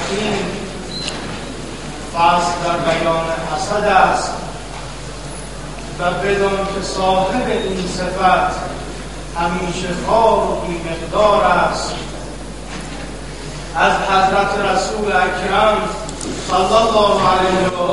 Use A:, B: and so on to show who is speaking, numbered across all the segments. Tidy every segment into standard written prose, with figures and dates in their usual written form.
A: این فصل در بیان حسد است و بدان که صاحب این صفت همیشه خوار و بی‌مقدار است. از حضرت رسول اکرم صلی الله علیه و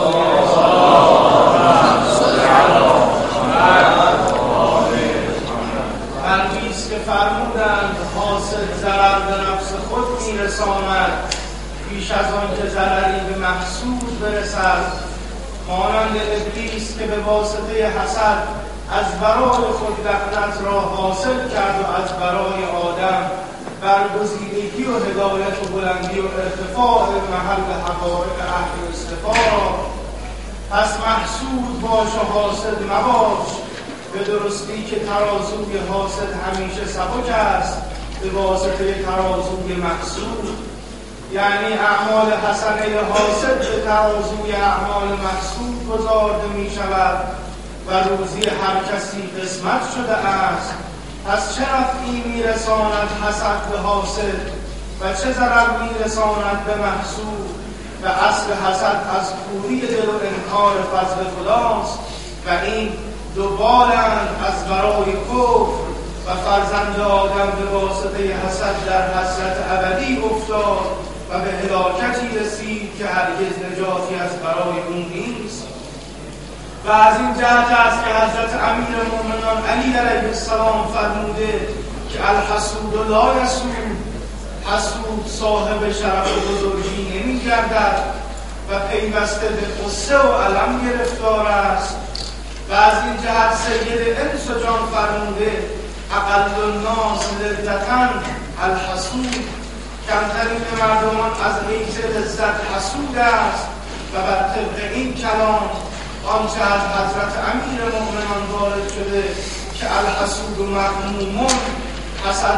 A: آله که فرمودند حاسد ضرر به نفس خود میرساند پیش از آن که ضرری به محسود برسد، مانند ابلیس که به واسطه حسد از برای خود لعنت را حاصل کرد و از برای آدم برگزیدگی و هدایت و بلندی و ارتفاع محل حقایق اهل اصطفا را. پس محسود باش و حاسد مباش، به درستی که ترازوی حاسد همیشه سبک است به واسطه ترازوی محسود. یعنی اعمال حسنه حاسد به ترازوی اعمال محسود گذارده می شود و روزی هر کسی قسمت شده است. پس چه نفعی می رساند حسد به حاسد و چه ضرر می رساند به محسود؟ و اصل حسد از کوری دل و انکار فضل خداست و این دو بالند از برای کفر و فرزند آدم به واسطه حسد در حسرت ابدی افتاد و به هلاکتی رسید که هرگز نجاتی از برای اون نیست. و از این جهت است که حضرت امیر مومنان علی علیه السلام فرموده که الحسود لا یسود، حسود صاحب شرف و بزرگی نمی گردد و پیوسته به قصه و علم گرفتار است. و از این جهت سید انس و جان فرموده اقل الناس لذتاً الحسود، کمترین مردمان از حیث لذت حسود است. و بر طبق این کلام آنچه از حضرت امیر مومنان وارد شده که الحسود و مغمومون، حسد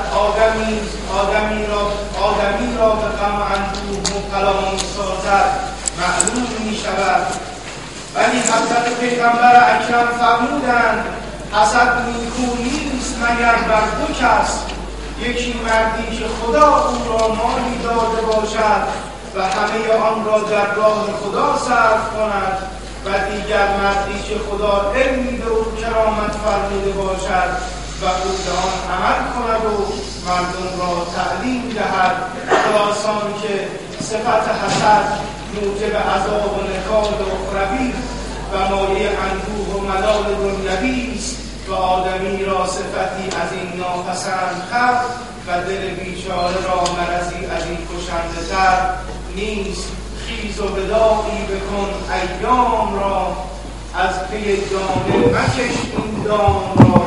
A: آدمی را به غم و اندوه مبتلا می‌سازد، معلوم می شود. ولی حضرت پیغمبر اکرم فرمودند حسد نیکو نیست مگر بر دو کس، یکی مردی که خدا او را مالی داده باشد و همه آن را در راه خدا صرف کند و دیگر مردی که خدا علمی به او کرامت فرموده باشد و او به آن عمل کند و مردم را تعلیم دهد. خلاصان که صفت حسد موجب عذاب و نکال اخروی و مایه اندوه و ملال دنیوی است و آدمی را صفتی از این ناپسند خلق و دل بیچاره را مرضی از این کشنده تر نیست. خیز و وداعی بکن ایام را، از پی جانب مکش این دام را.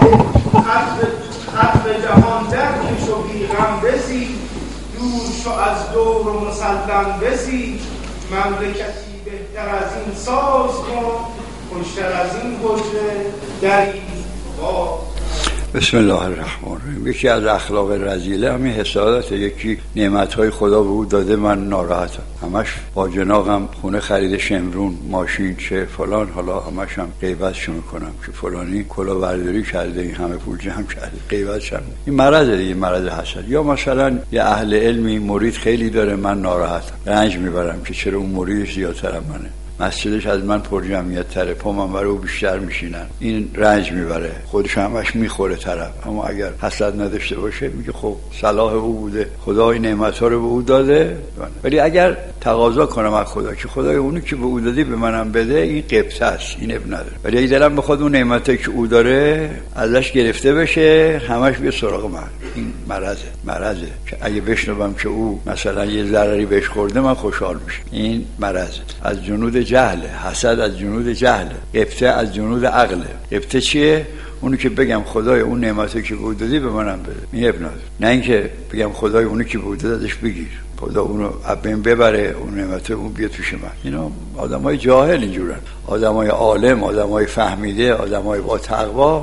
A: خط به جهان درکش و بیغم بزی، دور شو از دور و مسلم بزی. مملکتی بهتر از این ساز کن، خوشتر از این حجره دری با.
B: بسم الله الرحمن الرحیم. یکی از اخلاق رذیله همین حسادت. یکی نعمتهای خدا به او داده من ناراحتم، همش با جناقم خونه خرید شمرون، ماشین، چه فلان، حالا همش هم غیبتش میکنم که فلانی کلاهبرداری کرده، این همه پول جمع کرده، غیبتش هم. این مرضه دیگه، مرض حسد. یا مثلا یه اهل علمی مرید خیلی داره، من ناراحتم، رنج میبرم که چرا اون مرید زیادتر منه، مسجدش از من پر جمعیت تره، پا منبر او بیشتر میشینن، این رنج میبره، خودش همش میخوره طرف. اما اگر حسد نداشته باشه میگه خب صلاح او بوده، خدا این نعمت‌ها رو به او داده. ولی اگر تقاضا کنم از خدا که خدای اونی که به او دادی به منم بده، این غبطه است، این اب نداره. ولی اگه دلم بخواد اون نعمتی که او داره ازش گرفته بشه، همش بیاد سراغ من، این مرضه که اگه بشنوم که او مثلا یه ضرری بهش خورده من خوشحال میشم. این مرضه. از جنود جهله. حسد از جنود جهله. غبطه از جنود عقله. غبطه چیه؟ اونی که بگم خدای اون نعمتی که بود دادی به منم بده، این اب نداره. نه اینکه بگم خدای اونی که بود دادش بگیر، خدا اونو ابین ببره، اون نعمت اون بیاد پیش من. اینا آدمای جاهل اینجورن. آدمای عالم، آدمای فهمیده، آدمای با تقوا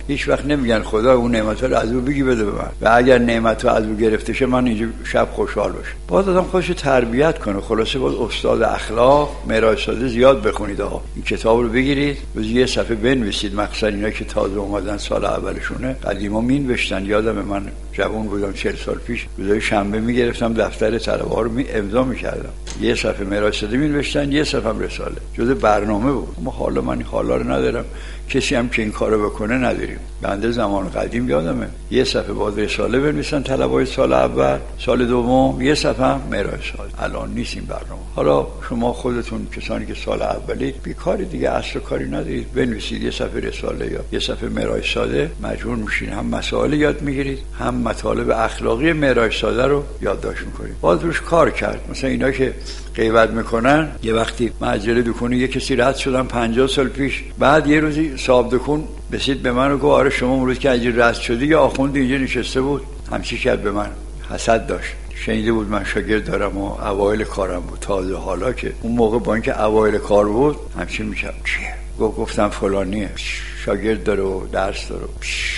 B: هیچ وقت نمیگن خدا اون نعمت‌ها رو از او بگی بده به من، و اگر نعمت‌ها از او گرفته شه من اینجا شب خوشحال باشم. باید آدم خودش رو تربیت کنه. خلاصه باید استاد اخلاق معراج ساده زیاد بخونید. آقا این کتاب رو بگیرید، روزی یه صفحه بنویسید، مخصوصا اینا که تازه اومدن سال اولشونه. قدیما مینوشتن. یادم من جوان بودم 40 سال پیش، روزای شنبه میگرفتم دفتر طلبه‌ها رو امضا میکردم، یه صفحه معراج ساده مینوشتن، یه صفحه هم رساله. جزء برنامه بود. اما حالا من این حالا رو ندارم، کسی هم که این کارو بکنه نداریم. بنده زمان قدیم یادمه یه صفحه باز رساله بنویسن طلبه‌های سال اول، سال دوم یه صفحه هم معراج ساده. الان نیست این برنامه. حالا شما خودتون کسانی که سال اولی بیکاری دیگه، اصل کاری ندارید، بنویسید یه صفحه رساله یا یه صفحه معراج ساده، مجبور میشین هم مسائل یاد میگیرید، هم مطالب اخلاقی معراج ساده رو یادداشت میکنید. باز روش کار کرد. مثلا اینا که غیبت میکنن، یه وقتی معجله دکونی یه کسی رد شدن 50 سال پیش، بعد یه روزی صاحب دکون رسید به من و گفت آره شما امروز که اینجا رد شدی، یه آخوند اینجا نشسته بود همچی کرد به من، حسد داشت، شنیده بود من شاگرد دارم و اوایل کارم بود. تازه حالا که اون موقع با اینکه اوایل کار بود همچین میکرد. چیه؟ گفتم فلانیه، شاگرد داره و درس داره.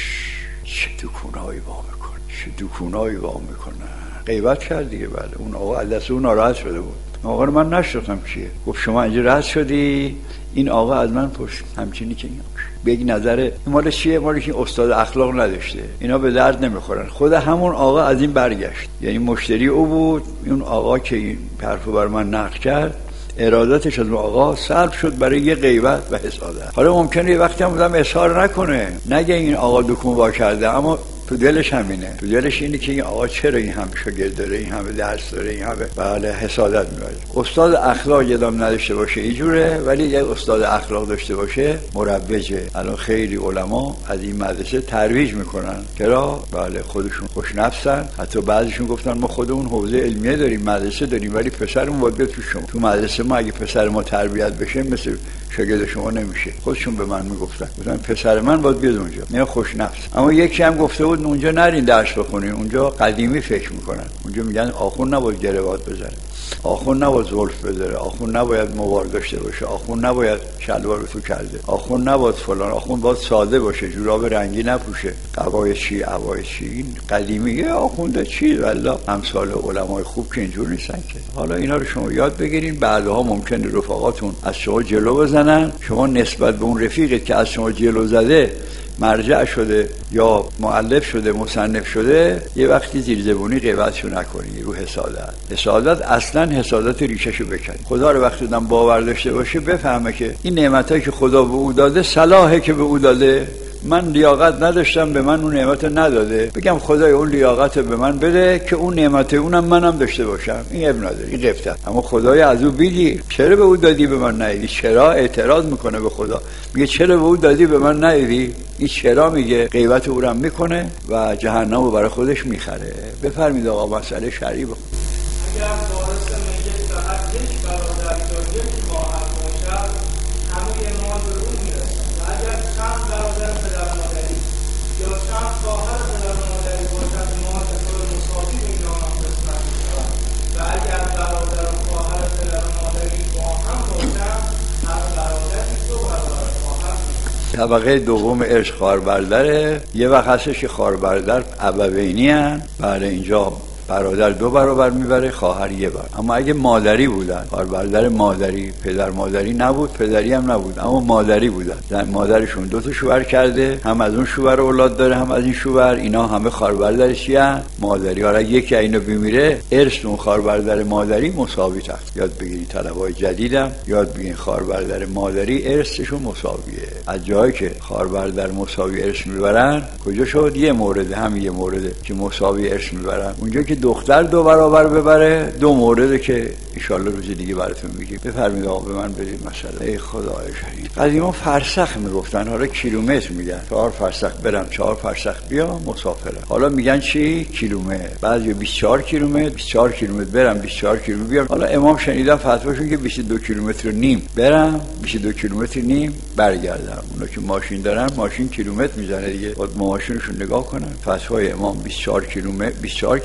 B: چه دکونایی وا میکنه، چه دکونایی وا میکنه. غیبت کرد دیگه. بله اون آقا از دست اون ناراحت شده بود. آقا رو من نشناختم کیه. گفت شما اینجا رد شدی؟ این آقا از من پرسید همچینی که بگی نظر این مال چیه؟ مالی که استاد اخلاق نداشته، اینا به درد نمیخورن. خود همون آقا از این برگشت، یعنی مشتری او بود. اون آقا که این حرفو بر من نقل کرد، ارادتش از اون آقا سلب شد برای یه غیبت و حسادت. حالا ممکنه یه وقتی هم بودم اظهار نکنه، نگه این آقا دکون وا کرده، اما تو دلش همینه. تو دلش اینه که این آقا چرا این همه شاگرد داره، این همه درس داره، این همه بله حسادت می‌کنه. استاد اخلاق یادم نداشته باشه اینجوره، ولی یه استاد اخلاق داشته باشه مروجه. الان خیلی علما از این مدرسه ترویج میکنن. چرا؟ بله خودشون خوش نفسن. حتی بعضیشون گفتن ما خودمون حوزه علمیه داریم، مدرسه داریم، ولی پسرمون باید بیاد تو شما. تو مدرسه ما اگه پسر ما تربیت بشه مثل شاگرد شما نمیشه. خودشون به من میگفتن پسر من باید بیاد اونجا. نه خوش نفس. اما یکی هم گفته بود اونجا نرین درس بخونین، اونجا قدیمی فکر میکنن. اونجا میگن آخوند نباید گروات بزنه، آخوند نباید زلف بذاره، آخوند نباید موار داشته باشه، آخوند نباید شلوار تو کرده، آخوند نباید فلان، آخوند باید ساده باشه، جوراب رنگی نپوشه، قبای چی عبای چی. این قدیمیه. آخوند چی؟ والله امثال علمای خوب که اینجور نیستن که. حالا اینا رو شما یاد بگیرین. بعدها ممکنه رفقاتون از شما جلو بزنن، شما نسبت به اون رفیقت که از شما جلو زده مرجع شده یا مؤلف شده مصنف شده، یه وقتی زیر زبونی غیبتشو نکنی. رو حسادت اصلا حسادت ریشهشو بکنی. خدا رو وقتی آدم باور داشته باشه بفهمه که این نعمتایی که خدا به او داده صلاحه که به او داده. من لیاقت نداشتم به من اون نعمت نداده، بگم خدای اون لیاقت به من بده که اون نعمت اونم منم داشته باشم. این اب نداره، این غیبت. اما خدای از او بگی چرا به او دادی به من ندادی؟ چرا اعتراض میکنه به خدا، میگه چرا به او دادی به من ندادی؟ این چرا میگه غیبت او رو میکنه و جهنم رو برای خودش میخره. بفرمید آقا مسئله شرعی بخون.
A: اگر وارث میت فقط یک برادر یا یک خواهر باشد همه مال به او میرسد، و اگر چند برادر پدر مادری یا چند خواهر پدر مادری باشد مال به طور مساوی به اینها هم قسمت میشود، و اگر برادر و خواهر پدر مادری با هم باشد هر برادری دو برادر خواهر میشود.
B: طبقه دوم ارث خواهر برادره. یه وقت هستش که خواهر برادر ابوینی ان، بله اینجا برادر دو برابر میبره، خواهر یه برابر. اما اگه مادری بودن، خواهر برادر مادری، پدر مادری نبود، پدری هم نبود، اما مادری بودن، زن مادرشون دو تا شوهر کرده، هم از اون شوهر اولاد داره هم از این شوهر، اینا همه خواهر برادرش ان مادری. حالا یکی اینو بمیره ارث اون خواهر برادر مادری مساوی است. یاد بگیرید طلبای جدیدم یاد بگیرید خواهر برادر مادری ارثشون مساویه. از جایی که خواهر برادر مساوی ارث میبرن کجا شد؟ یه مورد، همین یه مورده که مساوی ارث میبرن. اونجا که دختر دو برابر ببره دو مورده که انشالله روزی دیگه براتون میگیم. بفرمایید آقا به من برید مثلا. ای خدای شهید، قدیما فرسخ میگفتن، حالا کیلومتر میگن. 4 فرسخ برم 4 فرسخ بیا مسافرم. حالا میگن چی؟ کیلومتر. بعضی 24 کیلومتر 24 کیلومتر برم 24 کیلومتر بیام. حالا امام شنیدم فتواشون که 22 کیلومتر و نیم برم 22 کیلومتر نیم برگردم. اونا که ماشین دارن ماشین کیلومتر میزنه دیگه، بعد ماشینشون نگاه کنن. فتوای امام 24 کیلومتر 24 کیلومتر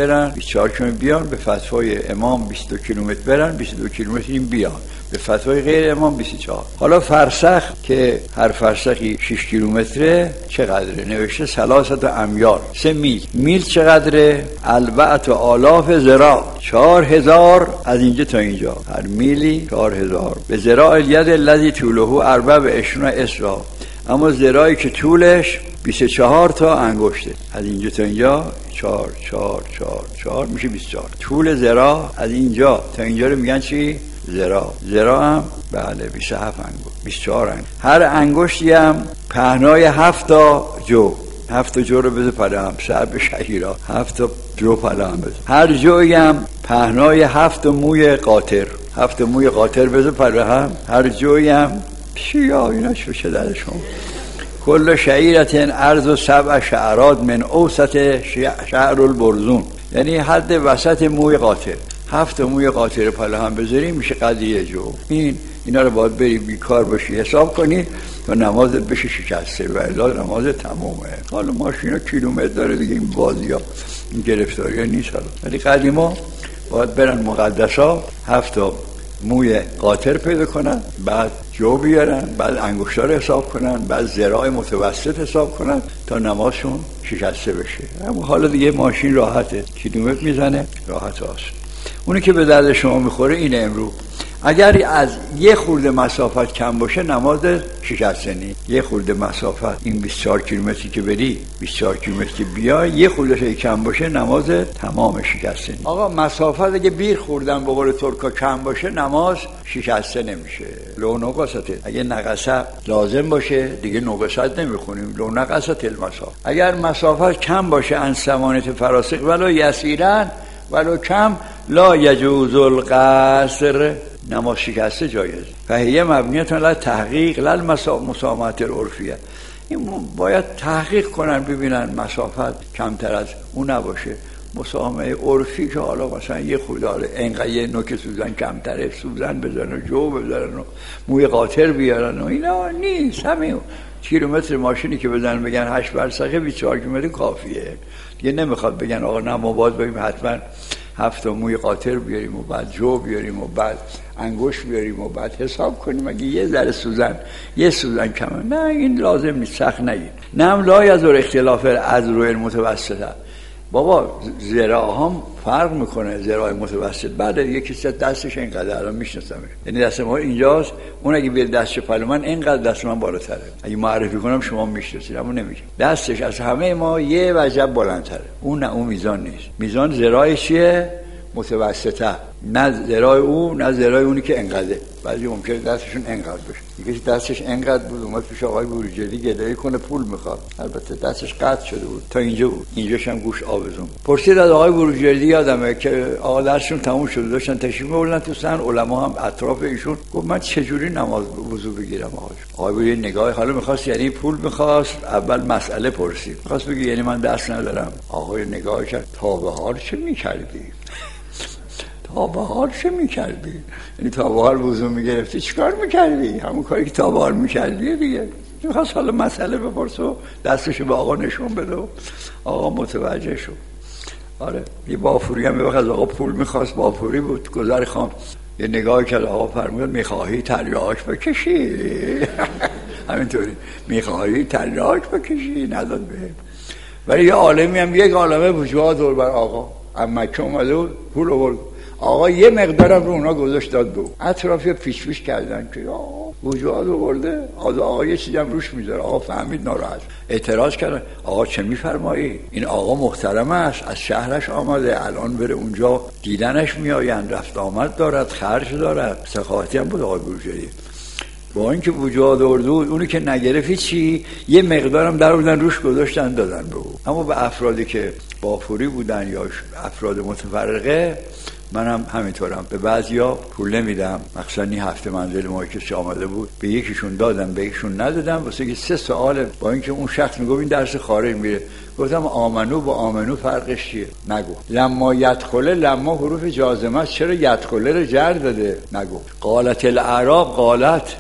B: برن، 24 کیلومتر بیان. به فتوای امام 22 کیلومتر برن، 22 کیلومتر این بیان. به فتوای غیر امام 24. حالا فرسخ که هر فرسخی 6 کیلومتره چقدره؟ نوشته 3 امیال، 3 میل. میل چقدره؟ 4,000 ذراع، 4000 از اینجا تا اینجا، هر میلی 4000. به ذراع الید الذی طوله 24 اسرا، اما ذراعی که طولش 24 تا انگشته، از اینجا تا اینجا 4 4 4 4 میشه 24. طول ذراع از اینجا تا اینجا رو میگن چی؟ ذراع هم بله 27 انگشت، 24 انگشت. هر انگشتی هم پهنای 7 تا جو. 7 تا جو رو بذار پله هم سر به شهیرا، 7 تا جو پله هم بذار. هر جوی هم پهنای 7 موی قاطر، 7 موی قاطر بذار پله هم. هر جوی هم چیا اینا چه درشون. کل شعیرت عرض 7 شعرات من اوسط شعر البرزون، یعنی حد وسط موی قاطر. 7 موی قاطر پله هم بذاریم میشه قضیه جو. اینا رو باید بری بیکار باشی حساب کنی تا نمازت بشه شکسته و الا نماز تمومه. حالا ماشینا کیلومتر داره دیگه، این بازی ها این گرفتاری ها نیست. ولی قدیما باید برن مقدسا 7 موی قاطر پیدا کنن، بعد جو بیارن، بعد انگشتار رو حساب کنن، بعد ذراع متوسط حساب کنن تا نمازشون شکسته بشه. اما حالا دیگه ماشین راحته، کیلومتر میزنه، راحت هست. اونی که به درد شما میخوره اینه امروز اگر از یه خورده مسافت کم باشه نماز شکسته نی. یه خورده مسافت، این 24 کیلومتری که بری، 24 کیلومتری که بیای، یه خورده کم باشه نماز تمام شکسته نی. آقا مسافت اگه بیر خوردن به قول ترکا کم باشه نماز شکسته نمیشه. لو نقصته، اگه نقصه لازم باشه دیگه نقصت نمیخونیم، لو نقصت المسافت. اگر مسافت کم باشه ان ثمانیت فراسخ ولو یسیرن ولو کم لا یجوز القصر، نماز شکسته جایز. فهیه مبنیت علی تحقیق لا مسامحه العرفیه. این باید تحقیق کنن ببینن مسافت کمتر از اون نباشه. مسامحه عرفی که حالا مثلا یه خورده اینقدر یه نوک سوزن کمتره، سوزن بزنن و جو بزنن و موی قاطر بیارن و اینا نیست. همین کیلومتر ماشینی که بزنن بگن 8 فرسخه 24 کیلومتر کافیه دیگه. نمیخواد بگن آقا نه ما باید بریم حتما 7 موی قاطر بیاریم و بعد جو بیاریم و بعد انگشت بیاریم و بعد حساب کنیم اگه یه ذره سوزن یه سوزن کمه. نه این لازم نیست، سخت نگید. نم لا یزور اختلاف از روی متوسطه. بابا ذراع هم فرق میکنه. ذراع متوسط بعد یکی کسی دستش اینقدر الان میشناسمش، یعنی دست ما اینجاست، اون اگه بیاد دستش پلو من اینقدر دست من بالاتره. اگه معرفی کنم شما میشناسید اما نمیگم. دستش از همه ما یه وجب بلندتره. اون نه، اون میزان نیست. میزان ذراع چیه؟ متوسطه. نه ذراع او نه ذراع اونی که انقدره. بعضی ممکنه دستشون انقدر باشه. یکی دستش انقدر بود اومد پیش آقای بروجردی گدایی کنه پول میخواد. البته دستش قطع شده بود تا اینجا بود، اینجاش هم گوش آویزون. پرسید از آقای بروجردی، یادمه که آقا درسشون تموم شده داشتن تشریف می‌بردن تو سن، علما هم اطراف ایشون. گفت من چجوری نماز وضو بگیرم آقای بروجردی نگاه حالا می‌خواست، یعنی پول می‌خواست. اول مسئله پرسید، می‌خواست بگه یعنی من دست ندارم. آقای نگاه کرد، تا به حال چه می‌کردی؟ تا به حال چه میکردی؟ یعنی تا به حال وضو میگرفتی چیکار میکردی؟ همون کاری که تا به حال میکردی دیگه. میخواست حالا مسئله بپرس و دستشو به آقا نشون بده و آقا متوجه شد. آره یه بافوری هم از آقا پول میخواست، بافوری بود، گذر خان یه نگاه کرد، آقا فرمود میخواهی تریاک بکشی؟ همینطوری میخواهی تریاک بکشی؟ نداد بهم. ولی یه عالمی هم، یک عالمه بوجوها دور بر آقا مکه اومده بود، پول آورد. آقا یه مقدارم رو اونا گذاشت داد به اطرافی پیش پیش کردن که وجوهات رو برده، آقا یه چیزی هم روش میذاره. آقا فهمید ناراحت، اعتراض کردن. آقا چه میفرمایی؟ این آقا محترم است، از شهرش آمده، الان بره اونجا دیدنش میآیند، رفت آمد دارد، خرج دارد. سخاوتی هم بود آقای بروجردی. با اینکه وجوهات آورده بود، اونی که نگرفت چی یه مقدارم در بودن روش گذاشتن دادن به او. اما به افرادی که بافوری بودن یا افراد متفرقه منم همینطورم، به بعضیا پول نمیدم. مثلا این هفته منزل ما که آمده بود به یکیشون دادم به یکیشون ندادم، واسه که 3 سوال. با اینکه اون شخص میگه این درس خارج میره، گفتم آمنو با آمنو فرقش چیه؟ نگو. لما یدخله، لما حروف جازمه است، چرا یدخله رو جر داده؟ نگو. قالت الاعراب، قالت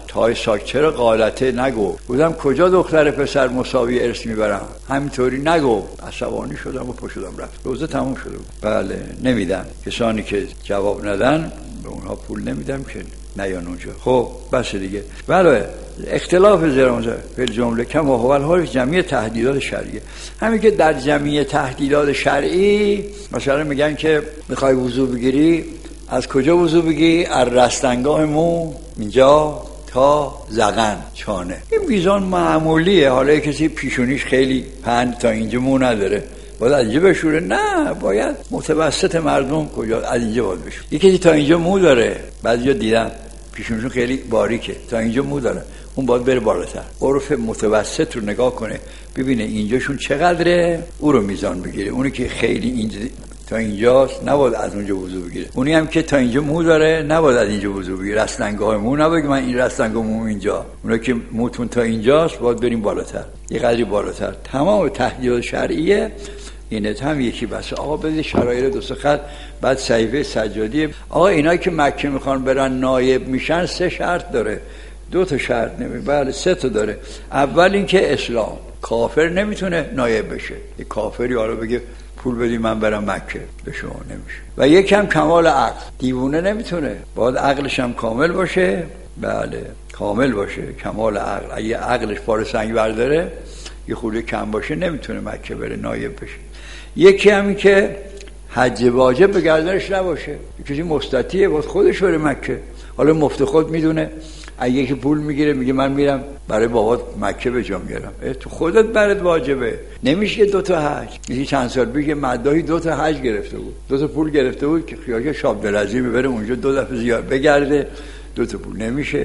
B: تای ساک چرا قالته نگو. بودم کجا دختر پسر مساوی ارث میبرم، همینطوری نگو. عصبانی شدم و پشدم رفت. روزه تموم شده بود. بله نمیدم، کسانی که جواب ندن به اونها پول نمیدم که نیان اونجا. خب بس دیگه. بله اختلاف زرانزه فی الجمله کما هو الحال جمعی تهدیدات شرعیه. همین که در جمعی تهدیدات شرعی مثلا میگن که میخوای وضو بگیری، از کجا وضو بگیری؟ از رستنگاه مو اینجا تا زغن چانه. این میزان معمولیه. حالا کسی پیشونیش خیلی پهن تا اینجا مو نداره باید از اینجا بشوره؟ نه، باید متوسط مردم کجا از اینجا باید بشوره. یکی تا اینجا مو داره، بعضیا دیدم پیشونیشون خیلی باریکه تا اینجا مو داره، اون باید بره بالاتر. عرف متوسط رو نگاه کنه ببینه اینجاشون چقدره، او رو میزان بگیره. اونی که خیلی اینجا تا اینجاست نباید از اونجا وضو بگیره. اونی هم که تا اینجا مو داره نباید از اینجا وضو بگیره. رستنگاه مو نباید من این رستنگاه مو اینجا. اونی که موتون تا اینجاست باید بریم بالاتر، یه قدری بالاتر. تمام تهدیدات شرعیه اینه. هم یکی بس آقا بده شرایط دو سه خط بعد صحیفه سجادی. آقا اینایی که مکه میخوان برن نایب میشن 3 شرط داره. 2 شرط نمی، بله 3 داره. اول اینکه اسلام، کافر نمیتونه نایب بشه. یه کافری حالا بگه پول بدی من برم مکه، به شما نمیشه. و یکم کمال عقل، دیوونه نمیتونه، باید عقلش هم کامل باشه. بله کامل باشه، کمال عقل. اگه عقلش پاره سنگ برداره یه خورده کم باشه نمیتونه مکه بره نایب بشه. یکی همین که حج واجب به گردنش نباشه، کسی مستطیعه باید خودش بره مکه. حالا مفت خود میدونه، اگه که پول میگیره میگه من میرم برای بابات مکه به جا میارم، تو خودت برات واجبه. نمیشه 2 تا حج. یکی چند سال پیش مداحی 2 تا حج گرفته بود، 2 تا پول گرفته بود که خیاشه شاب دلعظیم بره اونجا 2 دفعه زیاد بگرده، 2 تا پول نمیشه.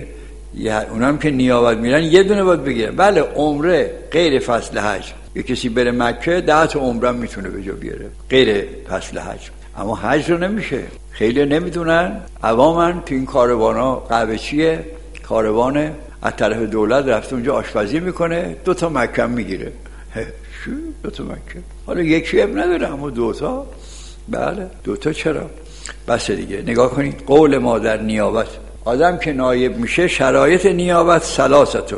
B: اونام که نیابت میرن یه دونه باید بگیرن. بله عمره غیر فصل حج، یه کسی بره مکه 10 تا عمره میتونه به جا بیاره غیر فصل حج، اما حج رو نمیشه. خیلی نمیدونن، عوامن تو این کاروانا. قهوه چیه؟ کاروانه از طرف دولت رفته اونجا آشپزی میکنه، 2 تا مکه میگیره. شو 2 تا مکه؟ حالا یکی هم نداره اما 2 تا. بله 2 تا چرا؟ بس دیگه. نگاه کنید قول ما در نیابت، آدم که نایب میشه شرایط نیابت ثلاثه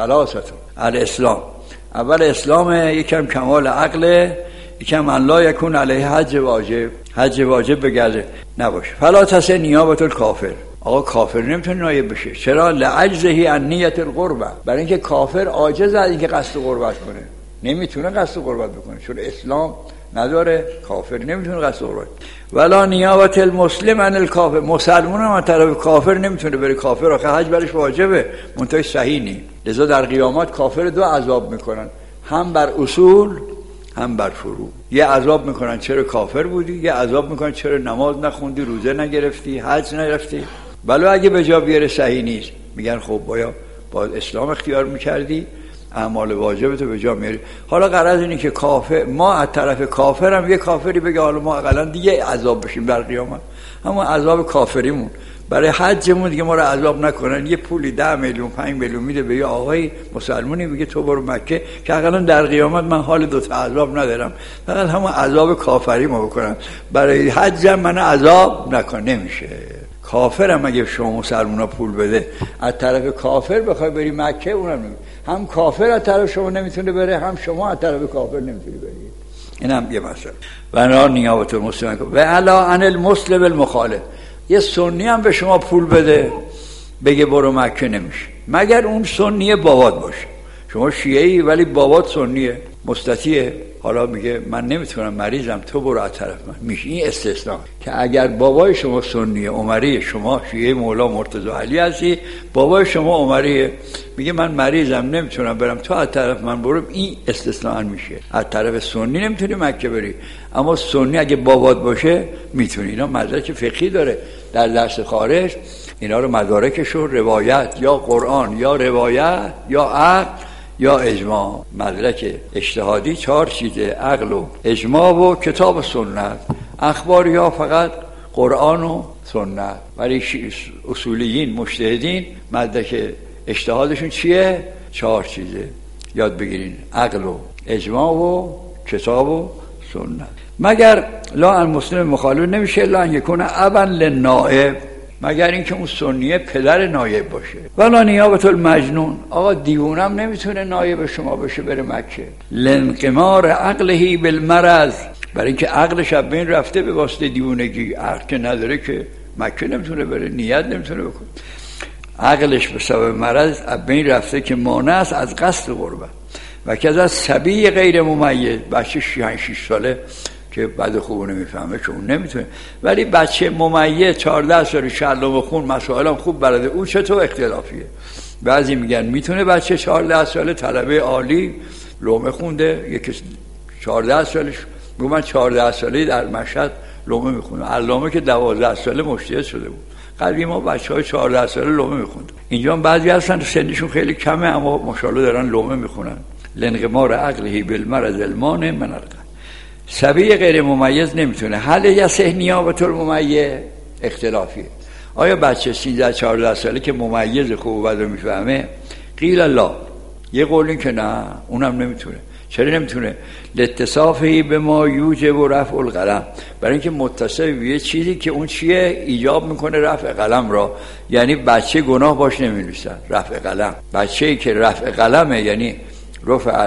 B: الاسلام. اول اسلام، یکم کمال عقل، یکم ان لا یکون علیه حج واجب، حج واجب بگرده نباشه. فلا تصح نیابت الکافر، آقا کافر نمیتونه نایب بشه. چرا؟ لعجزه عن نیت القربه، برای اینکه کافر عاجز از اینکه قصد قربت کنه، نمیتونه قصد قربت بکنه چون اسلام نداره. کافر نمیتونه قصد قربت. ولا نیابت المسلم عن الکافر، مسلمان هم از طرف کافر نمیتونه بره. کافر آخه حج برش واجبه، منتهی صحیح نی. لذا در قیامت کافر 2 عذاب میکنن، هم بر اصول هم بر فروع. یه عذاب میکنن چرا کافر بودی، یه عذاب میکنن چرا نماز نخوندی، روزه نگرفتی، حج نرفتی. ولی اگه به جا بیاره صحیح نیست، میگن خب باید اسلام اختیار میکردی، اعمال واجبتو به جا میاری. حالا غرض اینه که کافر، ما از طرف کافرم یه کافری بگه حالا ما اقلا دیگه عذاب بشیم در قیامت، همون عذاب کافریمون برای حجمون دیگه ما رو عذاب نکنن. یه پولی 10 میلیون 5 میلیون میده به یه آقای مسلمانی میگه تو برو مکه که اقلا در قیامت من حال 2 تا عذاب ندارم، فقط همون عذاب کافری ما بکنم، برای حجم من عذاب نکن. نمیشه. کافرم اگه شما مسلمونا پول بده از طرف کافر بخوای بری مکه، اونم نمیده. هم کافر از طرف شما نمیتونه بره، هم شما از طرف کافر نمیتونی بری. اینم یه مسئله. و نه نیابت المسلم و علا عن المسلم المخالف. یه سنی هم به شما پول بده بگه برو مکه، نمیشه مگر اون سنی بابات باشه. شما شیعه‌ای ولی بابات سنیه مستطیعه، حالا میگه من نمیتونم مریضم تو برو از طرف من، میشه. این استثناء که اگر بابای شما سنیه عمریه، شما شیعه مولا مرتضی علی هستی، بابای شما عمریه، میگه من مریضم نمیتونم برم تو از طرف من برو، این استثناء میشه. از طرف سنی نمیتونی مکه بری، اما سنی اگه بابات باشه میتونی. اینا مدرک فقهی داره در درس خارج، اینا رو مدارکشون روایت یا قرآن یا روایت یا عقل یا اجماع. مدرک اجتهادی 4 چیزه: عقل و اجماع و کتاب و سنت. اخباری ها فقط قرآن و سنت، ولی اصولیین مجتهدین مدرک اجتهادشون چیه؟ 4 چیزه. یاد بگیرین: عقل و اجماع و کتاب و سنت. مگر لا المسلم مخالف نمیشه الا ان یکون ابا للنائب، مگر اینکه اون سنیه پدر نایب باشه. ولا نیابت المجنون، آقا دیوونم نمیتونه نایب شما بشه بره مکه. لانقمار عقله بالمرض، برای اینکه عقلش از بین رفته به واسطه دیوونگی. عقل که نداره که مکه نمیتونه بره، نیت نمیتونه بکنه. عقلش به سبب مرض از بین رفته که مانع است از قصد قربت. و که از صبی غیر ممیز، بچه 6 ساله که بعد خوب نمیفهمه که اون نمیتونه، ولی بچه ممیز 14 سال شلوم خون مسائل هم خوب بلده، اون چطور اختلافیه. بعضی میگن میتونه بچه 14 ساله طلبه عالی لومه خونده، یکی 14 سالش میگه من 14 ساله در مشهد لومه میخونم، علامه که 12 ساله مجتهد شده بود. قبلی ما بچهای 14 ساله لومه میخوندن. اینجا بعضی هستن سنشون خیلی کمه اما ماشاءالله دارن لومه میخونن. لانقمار عقله بالمرض المانع من القلب. صبی غیر ممیز نمیتونه. هل یصح نیابت الممیز؟ اختلافیه. آیا بچه 13-14 ساله که ممیز خوب و بد رو میفهمه؟ قیل لا، یه قولی که نه اونم نمیتونه. چرا نمیتونه؟ لاتصافه به ما یوجب و رفع القلم، برای اینکه متصف به یه چیزی که اون چیه ایجاب میکنه رفع قلم را. یعنی بچه گناه باش نمینویسن، رفع قلم. بچه‌ای که رفع قلمه یعنی رفع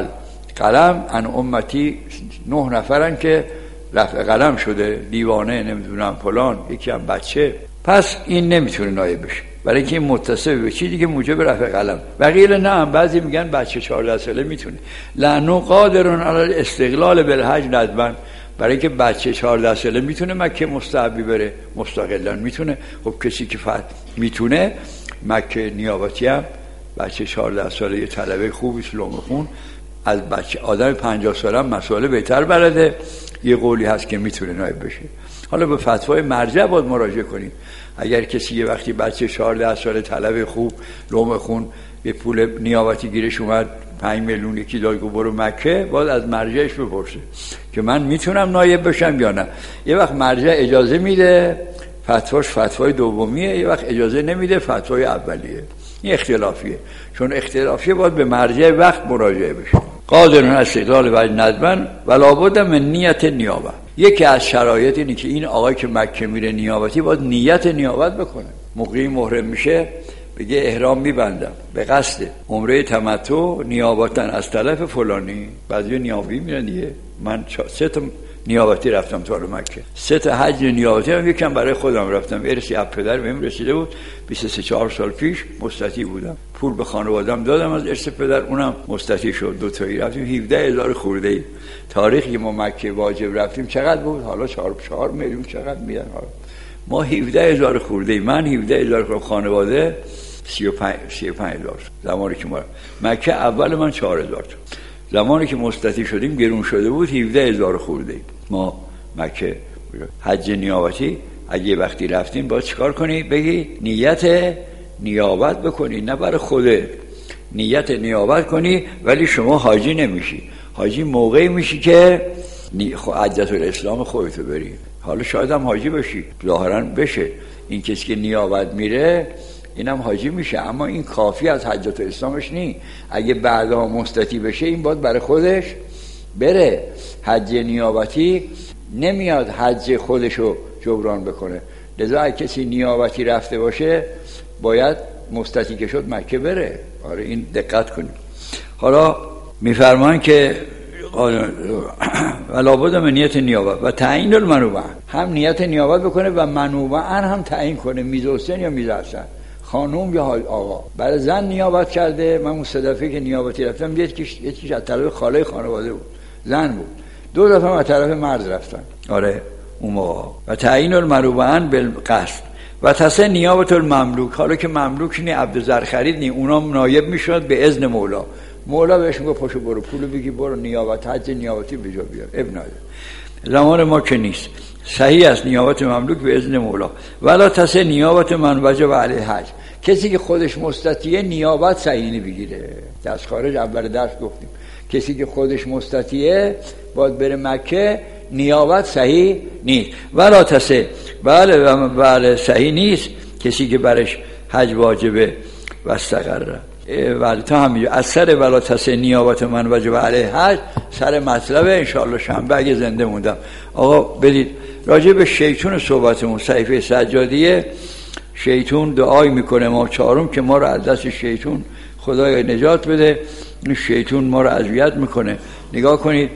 B: قلم ان امتی 9 نفرن که رفع قلم شده، دیوانه نمیدونم فلان، یکی هم بچه، پس این نمیتونه نایب بشه برای اینکه این متصف به چیزی که موجب رفع قلم. بقیه نه، بعضی میگن بچه 14 ساله میتونه. لانه قادرون علی استقلال بالحج ندبا، برای اینکه بچه 14 ساله میتونه مکه مستحبی بره مستقلا میتونه. خب کسی که میتونه مکه نیابتی هم بچه 14 ساله یه طلبه خوبی لومه خون از بچه آدم 50 ساله هم مسائل بهتر بلده. یه قولی هست که میتونه نایب بشه. حالا به فتوای مرجع باید مراجعه کنیم. اگر کسی یه وقتی بچه 14 ساله طلبه خوب لومه خون به پول نیابتی گیرش اومد 5 میلیون یکی داد که برو مکه، باید از مرجعش بپرسه که من میتونم نایب بشم یا نه. یه وقت مرجع اجازه میده فتواش فتوای دومیه، یه وقت اجازه نمیده فتوای اولیه. این اختلافیه، چون اختلافیه باید به مرجع وقت مراجعه بشه. قادرون استقلال و ندبن ولا بد من نیت نیابه. یکی از شرایط اینه که این آقای که مکه میره نیابتی باید نیت نیابت بکنه. موقعی محرم میشه بگه احرام میبندم به قصد عمره تمتع نیابتن از طرف فلانی. بعضی نیابی میرن دیگه. من 3 تا نیابتی رفتم تا مکه، 3 تا حج نیابتی هم یکم برای خودم رفتم. ارثی از پدر بهم رسیده بود 23-4 سال پیش، مستطیع بودم، پول به خانواده‌ام دادم از ارث پدر، اونم مستطیع شد. 2 تایی رفتیم 17,000 خورده ای. تاریخی ما مکه واجب رفتیم چقدر بود؟ حالا 4 میلیون چقدر میدن؟ حالا ما 17,000 خورده ای، من 17,000 خورده، خانواده 35,000. زمانی که ما مکه اول من 4,000. زمانی که مستطیع شدیم گرون شده بود 17,000 خورده ای. ما مکه حج نیابتی اگه وقتی رفتیم باید چیکار کنی؟ بگی نیت نیابت بکنی، نه برای خوده، نیت نیابت کنی. ولی شما حاجی نمیشی. حاجی موقعی میشی که حجت الاسلام خودتو بری. حالا شاید هم حاجی بشی، ظاهرا بشه. این کسی که نیابت میره اینم حاجی میشه، اما این کافی از حجت الاسلامش نی. اگه بعدا مستطیع بشه این باید برای خودش بره. حج نیابتی نمیاد حج خودشو جبران بکنه. لذا اگه کسی نیابتی رفته باشه باید مستطیع که شد مکه بره. آره این دقت کنیم. حالا میفرمان که ولا بد من نیت نیابت و تعیین المنوبه، هم نیت نیابت بکنه و منوبه هم تعیین کنه، میزحسن یا میزحسن، خانوم یا آقا. برای زن نیابت کرده. من اون 3 دفعه که نیابتی رفتم یکیش از طرف خاله خانواده بود، زن بود. 2 دفعه از طرف مرد رفتن. آره اون موقع. و تعیین المنوبه بالقصد و تصح نیابت المملوک. حالا که مملوک نی، عبد زر خرید نی، اونام نایب میشد به اذن مولا. مولا بهش میگه پاشو برو پولو بگی برو نیابت حج نیابتی بجا بیار. ابن نداره. زمان ما که نیست. صحیح است نیابت مملوک به اذن مولا. ولا تصح نیابت من وجب علیه حج. کسی که خودش مستطیعه نیابت صحیح بگیره. دست خارج اول درس گفتیم کسی که خودش مستطیعه باید بره مکه، نیابت صحیح نیست. ولا تصح، بله صحیح نیست کسی که برش حج واجبه و استقره. ولی تا همینجا از سر ولا تصح نیابت من وجب علیه حج سر مطلبه. انشاءالله شنبه اگه زنده موندم. آقا برید راجع به شیطون صحبتمون صحیفه سجادیه شیطون دعای میکنه امام چهارم که ما رو از دست شیطون خدای نجات بده، این شیطون ما رو اذیت میکنه. نگاه کنید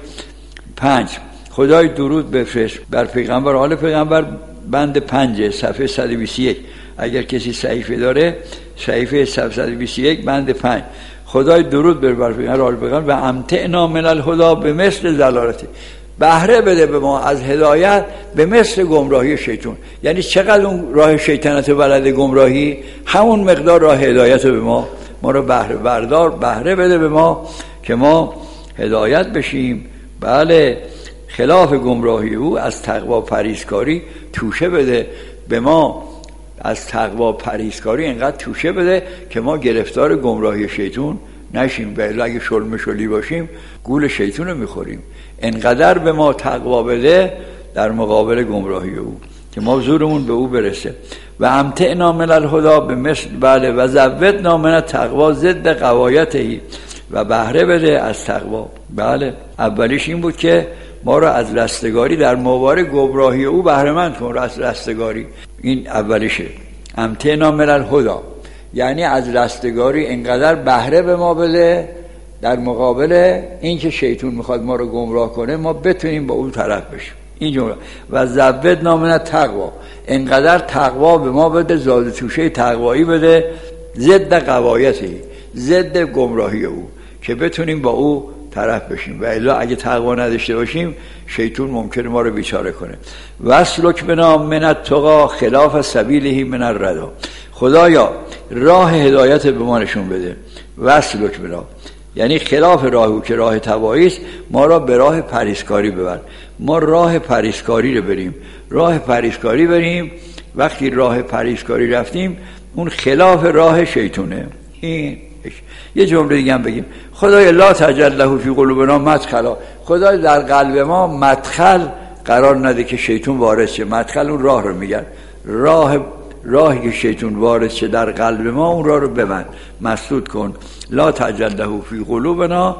B: 5 خدای درود بفرست بر پیغمبر آل پیغمبر، بند 5 صفحه 121. اگر کسی صحیفه داره صحیفه 121 بند 5 خدای درود بر پیغمبر آل پیغمبر و امتعنا من الهدی به مثل ضلالته، بهره بده به ما از هدایت به مثل گمراهی شیطان. یعنی چقدر اون راه شیطنت بلد گمراهی، همون مقدار راه هدایت به ما رو بهره بردار، بهره بده به ما که ما هدایت بشیم. بله خلاف گمراهی او از تقوا پرهیزکاری توشه بده به ما، از تقوا پرهیزکاری اینقدر توشه بده که ما گرفتار گمراهی شیطان نشیم. و اگه شلی باشیم گول شیطان رو میخوریم. انقدر به ما تقوا بده در مقابل گمراهی او که ما زورمون به او برسه. و امتعنا من الهدی به مثل بله و زودنا من التقوا ضد قوایته، و بهره بده از تقوا. بله اولیش این بود که ما را از رستگاری در مقابل گمراهی او بهره مند کن. از رستگاری این اولیشه. امتعنا من الهدی یعنی از رستگاری انقدر بهره به ما بده در مقابل این که شیطان میخواد ما رو گمراه کنه ما بتونیم با اون طرف بشیم. این جمله و زودنا من التقوا، انقدر تقوا به ما بده، زاد توشه تقوایی بده، ضد قوایته، ضد گمراهی او، که بتونیم با او طرف بشیم. و الا اگه تقوا نداشته باشیم شیطان ممکنه ما رو بیچاره کنه. واسلک بنا من التقی خلاف سبیله من الردی، خدایا راه هدایت به ما نشون بده. واسلک بنا یعنی خلاف راه او که راه تباهی است، ما را به راه پرهیزکاری ببر. ما راه پرهیزکاری رو بریم، راه پرهیزکاری بریم. وقتی راه پرهیزکاری رفتیم اون خلاف راه شیطونه. این یه جمله دیگه هم بگیم، خدای لا تجعل له فی قلوبنا مدخلا، خدای در قلب ما مدخل قرار نده که شیطان وارد شه. مدخل اون راه رو میگن، راهی که شیطان وارد شه در قلب ما اون راه رو ببند، مسدود کن. لا تجعل له فی قلوبنا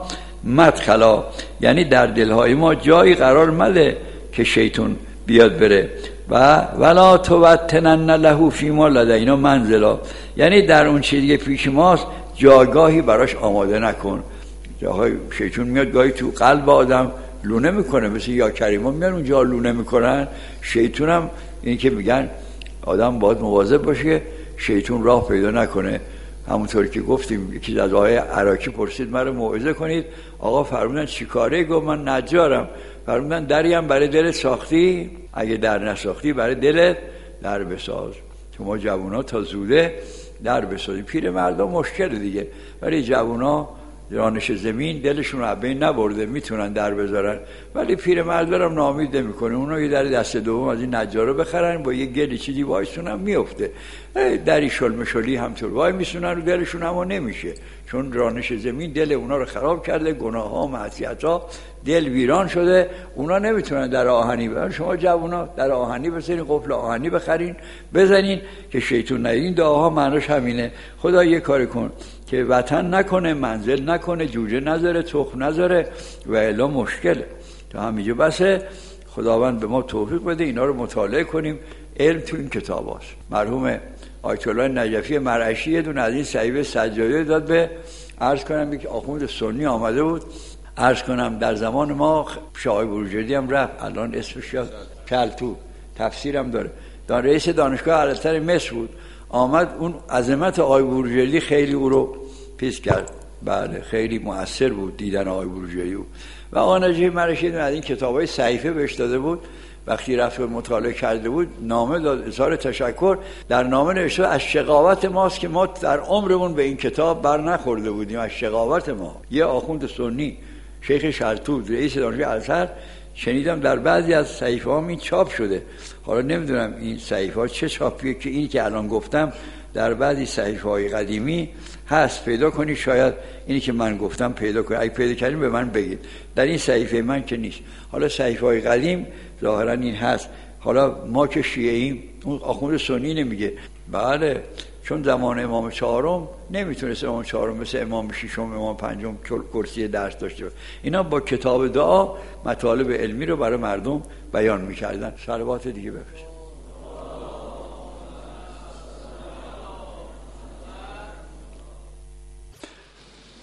B: مدخلا یعنی در دلهای ما جایی قرار مده که شیطان بیاد بره. و ولا توطنن له فی ما لدینا منزلا یعنی در اون چیزی که پیش ماست جاگاهی براش آماده نکن. جاهای شیطان میاد گاهی تو قلب آدم لونه میکنه، مثل یا کریما میان اونجا لونه میکنن. شیطان هم اینی که میگن آدم باید مواظب باشه شیطان راه پیدا نکنه. همونطور که گفتیم یکی از آقای عراقی پرسید من رو موعظه کنید، آقا فرمودن چی کاره؟ گفت من نجارم. فرمودن دریم برای دلت ساختی؟ اگه در نساختی برای دلت در بساز. شما جوونا تا زوده در بسازید. پیر مردم مشکل دیگه، ولی جوونا رانش زمین دلشون رو بین نبرده، میتونن در بذارن، ولی پیر مردم هم ناامید نمیکنه. اونا یه در دست دوم از این نجارو بخرن با یه گلی چیزی وایسونن میفته، دری شلی همطور وای میسونن رو دلشون، اما نمیشه چون رانش زمین دل اونا رو خراب کرده، گناه ها معصیت ها دل ویران شده. اونا نمیتونن در آهنی بزنن. شما جوونا در آهنی بزنین، قفل آهنی بخرین بزنین که شیطان نگه. این دعاها معناش همینه، خدا یه کاری کن که وطن نکنه، منزل نکنه، جوجه نذاره، تخم نذاره، و الا مشکله. تا همینجا بسه. خداوند به ما توفیق بده اینا رو مطالعه کنیم. علم تو این کتاب هست. مرحوم آیت الله نجفی مرعشی یه دونه از این صحیفه سجاده داد به عرض کنم یک آخوند سنی آمده بود. عرض کنم در زمان ما شاه بروجردی هم رفت، الان اسمش کلتو تفسیرم داره، رئیس دانشگاه اعلی‌تر مصر بود. آمد اون عظمت آقای بروجردی خیلی او رو پیش کرد. بله خیلی مؤثر بود دیدن آقای بروجردی. و آقای نجفی مرعشی از این کتابای صحیفه بهش داده بود. وقتی رفت مطالعه کرده بود نامه داد، اظهار تشکر. در نامه نوشته از شقاوت ماست که ما در عمرمون به این کتاب بر نخورده بودیم. از شقاوت ما. یه آخوند سنی شیخ شلتوت رئیس دانشگاه الازهر، شنیدم در بعضی از صحیفه ها این چاپ شده. حالا نمیدونم این صحیفه ها چه چاپیه که این که الان گفتم در بعضی صحیفه های قدیمی هست. پیدا کنید، شاید اینی که من گفتم پیدا کنید. اگه پیدا کردین به من بگید. در این صحیفه من که نیست. حالا صحیفه های قدیم ظاهرا این هست. حالا ما که شیعه‌ایم اون آخوند سنی نمیگه. بله چون زمان امام چهارم نمیتونست امام چهارم مثل امام ششم، امام پنجم کرسی درس داشته. اینا با کتاب دعا مطالب علمی رو برای مردم بیان میکردن. صلوات دیگه بفرست.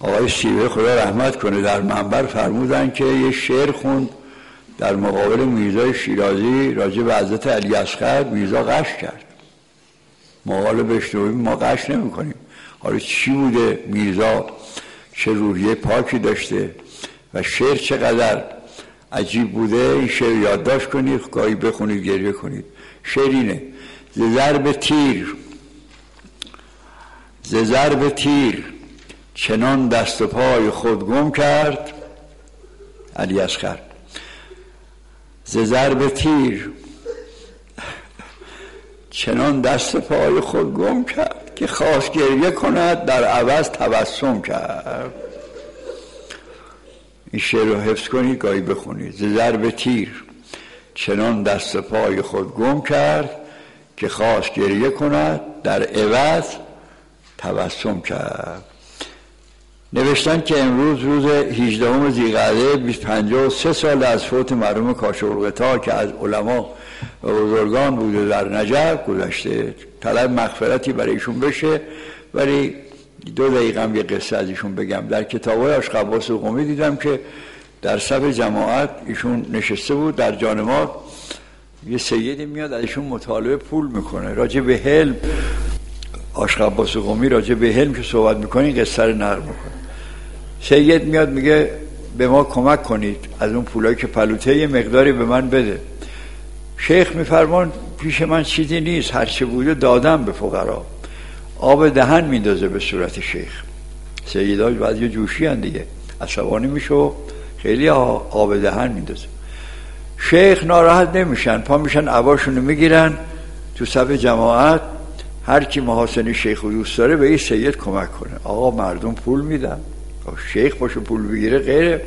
B: آقای سیبه خدا رحمت کنه در منبر فرمودن که یه شعر خوند در مقابل میرزا شیرازی راجع به حضرت علی اصغر. میرزا قش کرد. ما حالا بشنویم ما قش نمی کنیم. حالا چی بوده میرزا، چه روحیه پاکی داشته و شعر چقدر عجیب بوده. این شعر یادداشت کنید، گاهی بخونید، گریه کنید. شعر اینه: ز ضرب تیر چنان دست و پای خود گم کرد. علی اصغر. ز ضرب تیر چنان دست و پای خود گم کرد که خواست گریه کند در عوض تبسم کرد. این شعر رو حفظ کنید، گاهی بخونید. ز ضرب تیر چنان دست و پای خود گم کرد که خواست گریه کند در عوض تبسم کرد. نوشتن که امروز روز 18 ذی‌قعده 53 سال از فوت مرحوم کاشف‌الغطا که از علما و بزرگان بوده در نجف گذشته. طلب مغفرتی برای ایشون بشه. ولی 2 دقیقه هم یه قصه از ایشون بگم. در کتاب‌های عاشق عباس قمی دیدم که در صف جماعت ایشون نشسته بود، در جانماز یه سیدی میاد از ایشون مطالبه پول میکنه راجع به حلم. عاشق عباس قمی راجع به حلم که صحبت میکنه این قصه رو نقل میکنه. سید میاد میگه به ما کمک کنید، از اون پولایی که پلوته یه مقداری به من بده. شیخ میفرمان پیش من چیزی نیست، هرچه بوده دادم به فقرا. آب دهن میندازه به صورت شیخ. سیداش بعد یه جوشی هن دیگه، عصبانی میشه و خیلی آب دهن میندازه. شیخ ناراحت نمیشن، پا میشن عباشونو میگیرن تو صف جماعت. هر کی محاسن شیخ و دوست داره به این سید کمک کنه. آقا مردم پول میدن، شیخ باشه پول بگیره غیره.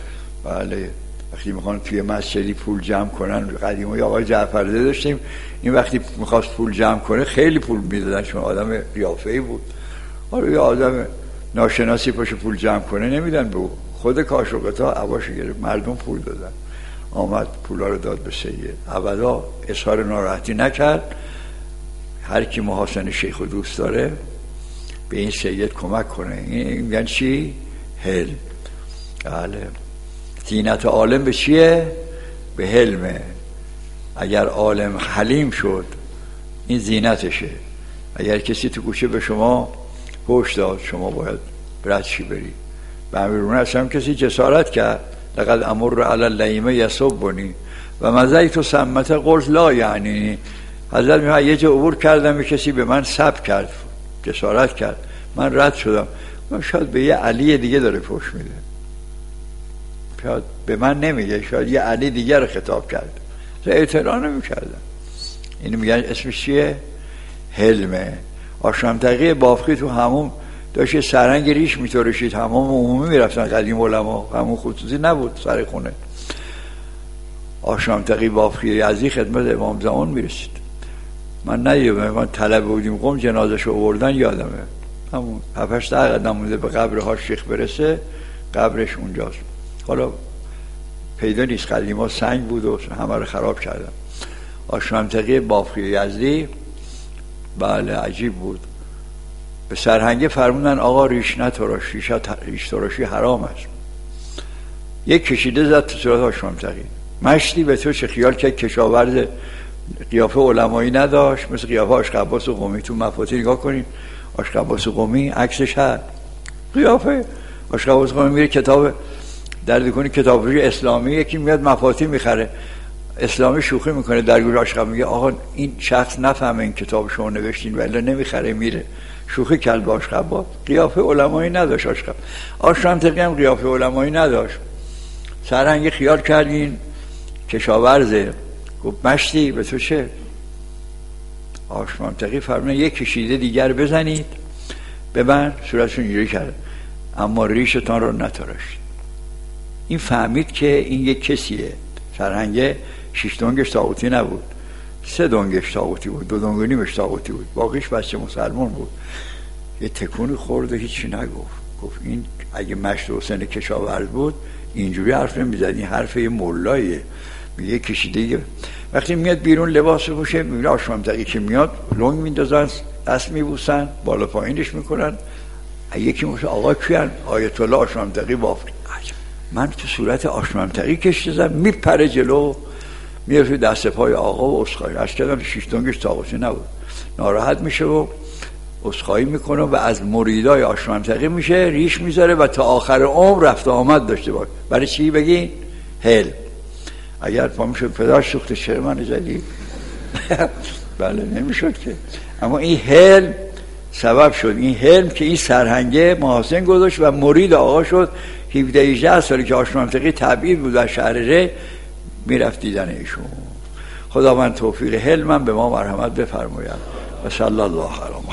B: بله وقتی میخوان توی مسجدی پول جمع کنن، قدیمای آقای جعفرزاده داشتیم، این وقتی میخواست پول جمع کنه خیلی پول میدادن چون آدم قیافه‌ای بود. حالا یه آدم ناشناسی باشه پول جمع کنه نمیدن به او. خود کاشف‌الغطا عباشو گرفت، مردم پول دادن، آمد پولا رو داد به سید. ابدا اظهار ناراحتی نکرد. هر کی محاسن شیخ و دوست داره به این سید کمک کنه. این میگن چی؟ حلم. بله زینت عالم به چیه؟ به حلمه. اگر عالم حلیم شد این زینتشه. اگر کسی تو کوچه به شما پشت داد شما باید رد چی بری. به امیرونه اصلا کسی جسارت کرد لقد امر علی اللئیمه یسبنی و مزیت و سمت قرص لا یعنی. حضرت میگه یه جا عبور کردم کسی به من سب کرد، جسارت کرد، من رد شدم. شاید به یه علی دیگه داره پشت میده، شاید به من نمیگه، شاید یه علی دیگه رو خطاب کرد، اعتراض نمی‌کردم. اینو میگن اسمش چیه؟ حلمه. آشامتقی بافقی تو هموم داشت سرنگ ریش میترشید. هموم عمومی میرفتن قدیم علما، همون خصوصی نبود سر خونه. آشامتقی بافقی یزدی خدمت امام زمان میرسید. من ندیدم، من طلب بودیم قم جنازه‌شو آوردن یادمه. همون 7-8 دقیقه نمونده به قبرها شیخ برسه، قبرش اونجاست. حالا پیدا نیست، قدیما سنگ بود و همه رو خراب کردم. آشامتقی بافقی یزدی بله عجیب بود. به سرهنگه فرمودن آقا ریش نتراش، ریش تراشی حرام است. یک کشیده زد تو صورت آشامتقی. مشتی به تو چه خیال که کشاورز قیافه علمایی نداشت مثل قیافه عاشق عباس قمی. تو مفاتیح نگاه کنین، عاشق عباس قمی عکسش هست، قیافه عاشق عباس قمی. میره کتاب در دکان کتابفروش اسلامی یکی میاد مفاتیح میخره، اسلامی شوخی میکنه در گوش عاشق، میگه آقا این شخص نفهمه این کتاب شما نوشتین ولی نمیخره، میره. شوخی کرد با عاشق عباس. قیافه علمایی نداشت عاشق. آشامتقی هم قیافه علمایی نداشت. سرهنگ خیال کردین کشاورزه، گفت مشتی به تو چه؟ آشامتقی فرمونه یک کشیده دیگر بزنید به من. صورتشون اینجوری کرد اما ریشتان رو نتراشید. این فهمید که این یک کسیه. سرهنگه 6 دنگش طاغوتی نبود، 3 دنگش طاغوتی بود، 2 دنگ و نیمش طاغوتی بود، باقیش بچه مسلمان بود. یه تکونی خورد و هیچی نگفت. گفت این اگه مشت حسین کشاورز بود اینجوری حرف نمیزد، این حرف یه مولاییه. میگه کشیده. وقتی میاد بیرون لباس بپوشه میبینه آشامتقی که میاد لنگ میندازن، دست میبوسن، بالا پایینش میکنن، یکی مثل آقا کیان آیت الله آشممتقی بافت، من تو صورت آشممتقی کشیدم میپره جلو میره تو دست پای آقا و عذرخواهی از کردم. 6 تنگش طاقتی نبود، ناراحت میشه و عذرخواهی میکنه و از مریدای آشممتقی میشه، ریش میذاره و تا آخر عمر رفت آمد داشته باشه. برای چی بگین؟ هل. اگر پا میشد پدر سوخت چرا من زدی؟ بله نمیشد که. اما این حلم سبب شد، این حلم که این سرهنگه محاسن گذاشت و مرید آقا شد. 17-18 سالی که آشممتقی تبعید بود و شهر ره میرفت دیدن ایشون. خداوند توفیق حلمم به ما مرحمت بفرماید و صلی الله علیه